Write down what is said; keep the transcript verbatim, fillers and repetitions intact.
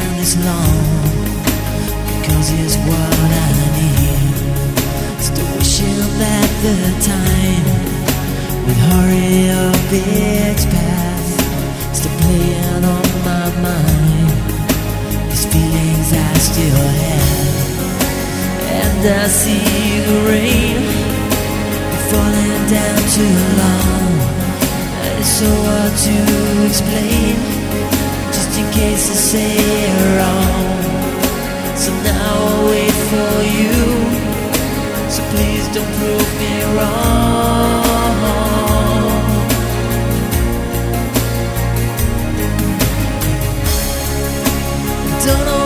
stand this long, because it's what I need. Still wishing that the time would hurry up its path. Still playing on my mind, these feelings I still have. And I see the rain falling down too long, and it's so hard to explain, just in case I say it wrong. So now I'll wait for you, so please don't prove me wrong. Don't know